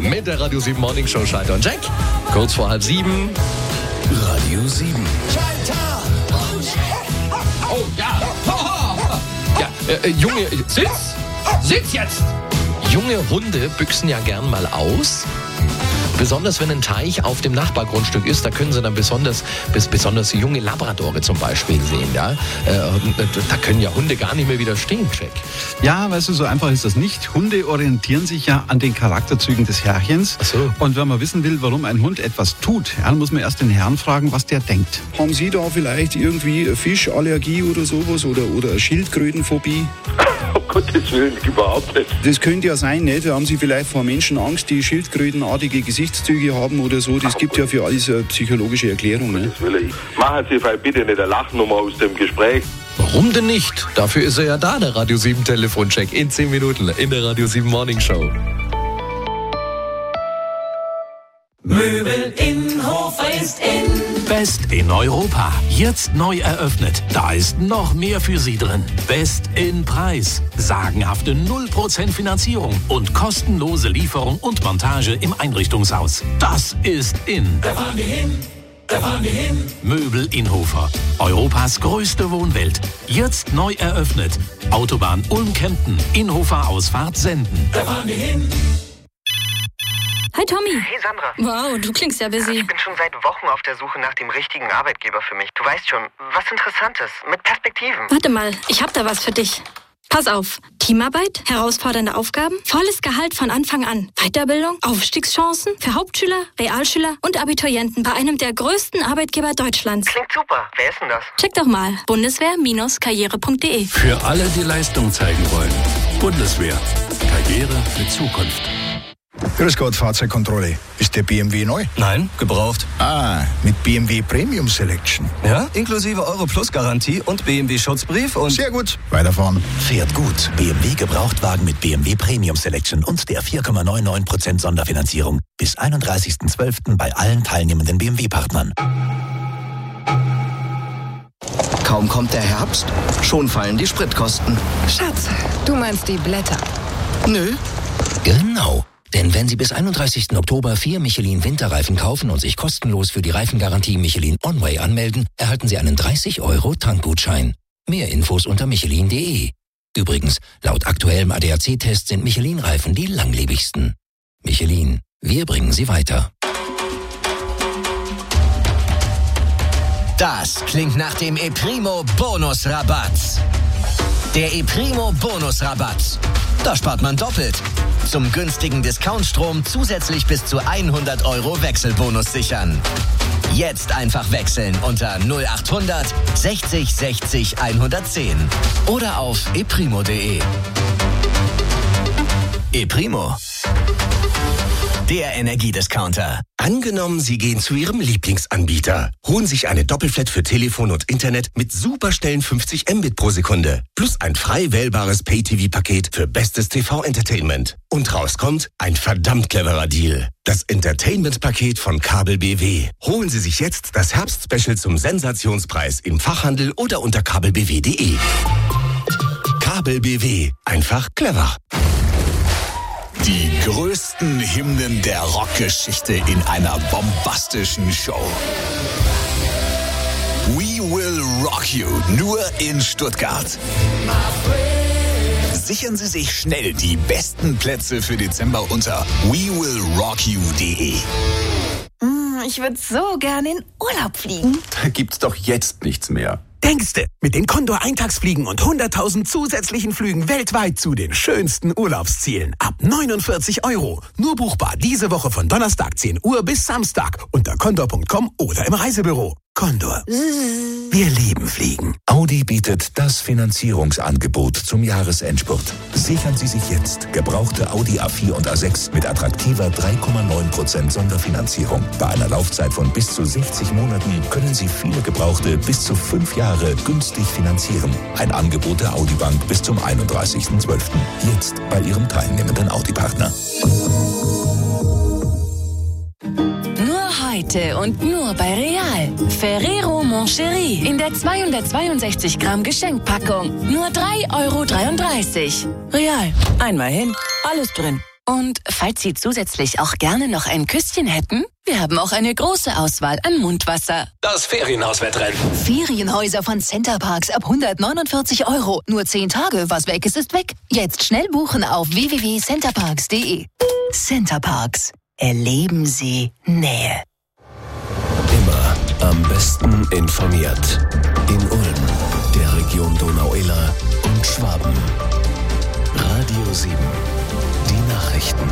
mit der Radio 7 Morning Show Schalter und Jack. Kurz vor 6:30. Radio 7. Oh, ja. Ja, Junge, sitz jetzt! Junge Hunde büchsen ja gern mal aus. Besonders wenn ein Teich auf dem Nachbargrundstück ist, da können sie dann besonders junge Labradore zum Beispiel sehen. Ja? Da können ja Hunde gar nicht mehr widerstehen, Jack. Ja, weißt du, so einfach ist das nicht. Hunde orientieren sich ja an den Charakterzügen des Herrchens. Ach so. Und wenn man wissen will, warum ein Hund etwas tut, dann muss man erst den Herrn fragen, was der denkt. Haben Sie da vielleicht irgendwie Fischallergie oder sowas oder eine Schildkrötenphobie? Um Gottes Willen, überhaupt nicht. Das könnte ja sein, nicht? Haben Sie vielleicht vor Menschen Angst, die schildkrötenartige Gesichtszüge haben oder so? Das gibt ja für alles eine psychologische Erklärung. Ne? Das will ich. Machen Sie vielleicht bitte nicht eine Lachnummer aus dem Gespräch. Warum denn nicht? Dafür ist er ja da, der Radio 7 Telefoncheck. In 10 Minuten in der Radio 7 Morning Show. Möbel in Hofer ist in. Best in Europa. Jetzt neu eröffnet. Da ist noch mehr für Sie drin. Best in Preis. Sagenhafte 0% Finanzierung und kostenlose Lieferung und Montage im Einrichtungshaus. Das ist in. Da fahren wir hin. Da fahren wir hin. Möbel in Hofer. Europas größte Wohnwelt. Jetzt neu eröffnet. Autobahn Ulm-Kempten. Inhofer Ausfahrt Senden. Da fahren wir hin. Hi Tommy. Hey Sandra. Wow, du klingst ja busy. Ich bin schon seit Wochen auf der Suche nach dem richtigen Arbeitgeber für mich. Du weißt schon, was Interessantes, mit Perspektiven. Warte mal, ich hab da was für dich. Pass auf. Teamarbeit, herausfordernde Aufgaben, volles Gehalt von Anfang an, Weiterbildung, Aufstiegschancen für Hauptschüler, Realschüler und Abiturienten bei einem der größten Arbeitgeber Deutschlands. Klingt super. Wer ist denn das? Check doch mal. Bundeswehr-karriere.de. Für alle, die Leistung zeigen wollen. Bundeswehr. Karriere mit Zukunft. Grüß Gott, Fahrzeugkontrolle. Ist der BMW neu? Nein, gebraucht. Ah, mit BMW Premium Selection. Ja, inklusive Euro-Plus-Garantie und BMW-Schutzbrief und... Sehr gut. Weiterfahren. Fährt gut. BMW Gebrauchtwagen mit BMW Premium Selection und der 4,99% Sonderfinanzierung. Bis 31.12. bei allen teilnehmenden BMW-Partnern. Kaum kommt der Herbst, schon fallen die Spritkosten. Schatz, du meinst die Blätter? Nö. Genau. Denn wenn Sie bis 31. Oktober 4 Michelin Winterreifen kaufen und sich kostenlos für die Reifengarantie Michelin Onway anmelden, erhalten Sie einen 30 € Tankgutschein. Mehr Infos unter michelin.de. Übrigens, laut aktuellem ADAC-Test sind Michelin-Reifen die langlebigsten. Michelin, wir bringen sie weiter. Das klingt nach dem E-Primo Bonusrabatt. Der E-Primo Bonusrabatt. Da spart man doppelt. Zum günstigen Discountstrom zusätzlich bis zu 100 € Wechselbonus sichern. Jetzt einfach wechseln unter 0800 60 60 110 oder auf eprimo.de. ePrimo. Der Energiediscounter. Angenommen, Sie gehen zu Ihrem Lieblingsanbieter, holen sich eine Doppelflat für Telefon und Internet mit superschnellen 50 Mbit pro Sekunde plus ein frei wählbares Pay-TV-Paket für bestes TV-Entertainment. Und rauskommt ein verdammt cleverer Deal. Das Entertainment-Paket von Kabel BW. Holen Sie sich jetzt das Herbst-Special zum Sensationspreis im Fachhandel oder unter kabelbw.de. Kabel BW. Einfach clever. Die größten Hymnen der Rockgeschichte in einer bombastischen Show. We Will Rock You, nur in Stuttgart. Sichern Sie sich schnell die besten Plätze für Dezember unter wewillrockyou.de. Ich würde so gerne in Urlaub fliegen. Da gibt's doch jetzt nichts mehr. Denkste, mit den Condor Eintagsfliegen und 100.000 zusätzlichen Flügen weltweit zu den schönsten Urlaubszielen. Ab 49 €. Nur buchbar diese Woche von Donnerstag 10 Uhr bis Samstag unter condor.com oder im Reisebüro. Condor. Wir lieben Fliegen. Audi bietet das Finanzierungsangebot zum Jahresendspurt. Sichern Sie sich jetzt gebrauchte Audi A4 und A6 mit attraktiver 3,9% Sonderfinanzierung. Bei einer Laufzeit von bis zu 60 Monaten können Sie viele Gebrauchte bis zu 5 Jahre günstig finanzieren. Ein Angebot der Audi Bank bis zum 31.12. Jetzt bei Ihrem teilnehmenden Audi-Partner. Heute und nur bei Real. Ferrero Moncherie in der 262 Gramm Geschenkpackung. Nur 3,33 €. Real. Einmal hin, alles drin. Und falls Sie zusätzlich auch gerne noch ein Küsschen hätten, wir haben auch eine große Auswahl an Mundwasser. Das Ferienhauswettrennen. Ferienhäuser von Centerparks ab 149 €. Nur 10 Tage, was weg ist weg. Jetzt schnell buchen auf www.centerparks.de. Centerparks. Erleben Sie Nähe. Immer am besten informiert. In Ulm, der Region Donau-Iller und Schwaben. Radio 7. Die Nachrichten.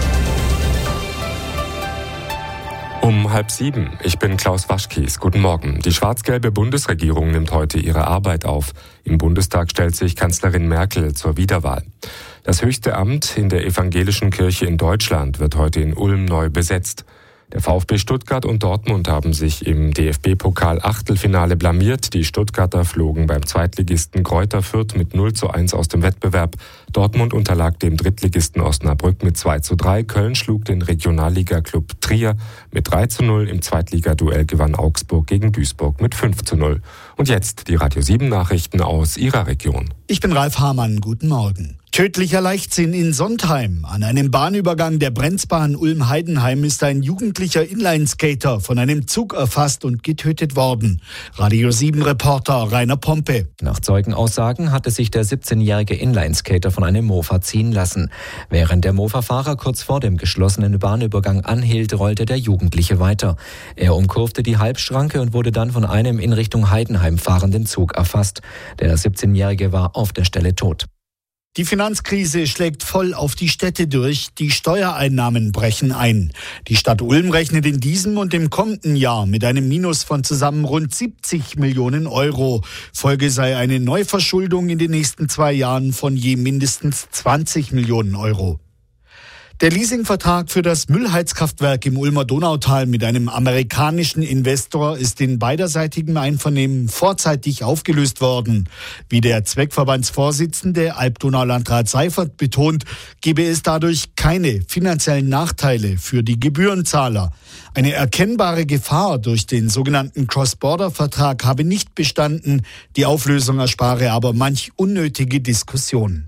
Um 6:30. Ich bin Klaus Waschkies. Guten Morgen. Die schwarz-gelbe Bundesregierung nimmt heute ihre Arbeit auf. Im Bundestag stellt sich Kanzlerin Merkel zur Wiederwahl. Das höchste Amt in der evangelischen Kirche in Deutschland wird heute in Ulm neu besetzt. Der VfB Stuttgart und Dortmund haben sich im DFB-Pokal-Achtelfinale blamiert. Die Stuttgarter flogen beim Zweitligisten Greuther Fürth mit 0:1 aus dem Wettbewerb. Dortmund unterlag dem Drittligisten Osnabrück mit 2:3. Köln schlug den Regionalliga-Klub Trier mit 3:0. Im Zweitligaduell gewann Augsburg gegen Duisburg mit 5:0. Und jetzt die Radio 7 Nachrichten aus Ihrer Region. Ich bin Ralf Hamann. Guten Morgen. Tödlicher Leichtsinn in Sontheim. An einem Bahnübergang der Brenzbahn Ulm-Heidenheim ist ein jugendlicher Inlineskater von einem Zug erfasst und getötet worden. Radio 7-Reporter Rainer Pompe. Nach Zeugenaussagen hatte sich der 17-jährige Inlineskater von einem Mofa ziehen lassen. Während der Mofa-Fahrer kurz vor dem geschlossenen Bahnübergang anhielt, rollte der Jugendliche weiter. Er umkurvte die Halbschranke und wurde dann von einem in Richtung Heidenheim fahrenden Zug erfasst. Der 17-jährige war auf der Stelle tot. Die Finanzkrise schlägt voll auf die Städte durch. Die Steuereinnahmen brechen ein. Die Stadt Ulm rechnet in diesem und im kommenden Jahr mit einem Minus von zusammen rund 70 Millionen €. Folge sei eine Neuverschuldung in den nächsten 2 Jahren von je mindestens 20 Millionen €. Der Leasingvertrag für das Müllheizkraftwerk im Ulmer Donautal mit einem amerikanischen Investor ist in beiderseitigem Einvernehmen vorzeitig aufgelöst worden. Wie der Zweckverbandsvorsitzende Alb-Donau-Landrat Seifert betont, gebe es dadurch keine finanziellen Nachteile für die Gebührenzahler. Eine erkennbare Gefahr durch den sogenannten Cross-Border-Vertrag habe nicht bestanden. Die Auflösung erspare aber manch unnötige Diskussion.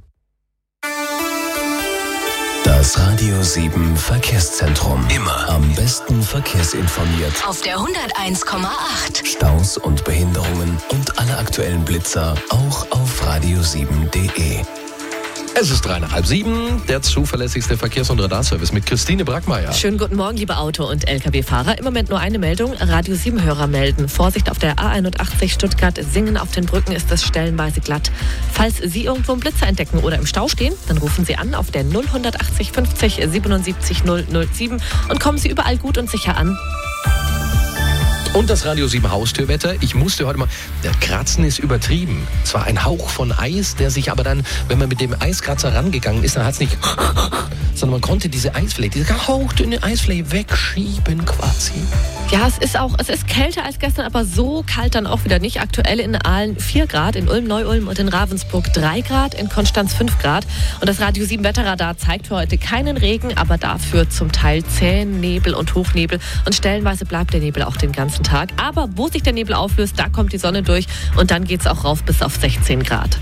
Das Radio 7 Verkehrszentrum. Immer am besten verkehrsinformiert. Auf der 101,8. Staus und Behinderungen und alle aktuellen Blitzer auch auf radio7.de. Es ist 6:30, der zuverlässigste Verkehrs- und Radarservice mit Christine Brackmeier. Schönen guten Morgen, liebe Auto- und Lkw-Fahrer. Im Moment nur eine Meldung. Radio 7-Hörer melden. Vorsicht auf der A81 Stuttgart-Singen. Auf den Brücken ist es stellenweise glatt. Falls Sie irgendwo einen Blitzer entdecken oder im Stau stehen, dann rufen Sie an auf der 0180 50 77 007 und kommen Sie überall gut und sicher an. Und das Radio 7 Haustürwetter. Ich musste heute mal, der Kratzen ist übertrieben. Es war ein Hauch von Eis, der sich aber dann, wenn man mit dem Eiskratzer rangegangen ist, dann hat es nicht, sondern man konnte diese Eisfläche, diese hauchdünne Eisfläche wegschieben quasi. Ja, es ist kälter als gestern, aber so kalt dann auch wieder nicht. Aktuell in Aalen 4 Grad, in Ulm, Neu-Ulm und in Ravensburg 3 Grad, in Konstanz 5 Grad. Und das Radio 7 Wetterradar zeigt für heute keinen Regen, aber dafür zum Teil zähen Nebel und Hochnebel. Und stellenweise bleibt der Nebel auch den ganzen Tag. Aber wo sich der Nebel auflöst, da kommt die Sonne durch und dann geht's auch rauf bis auf 16 Grad.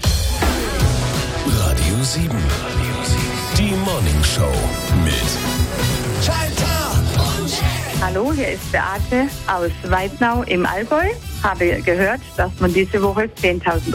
Radio 7. Die Morning Show mit Hallo, hier ist Beate aus Weidnau im Allgäu. Habe gehört, dass man diese Woche 10.000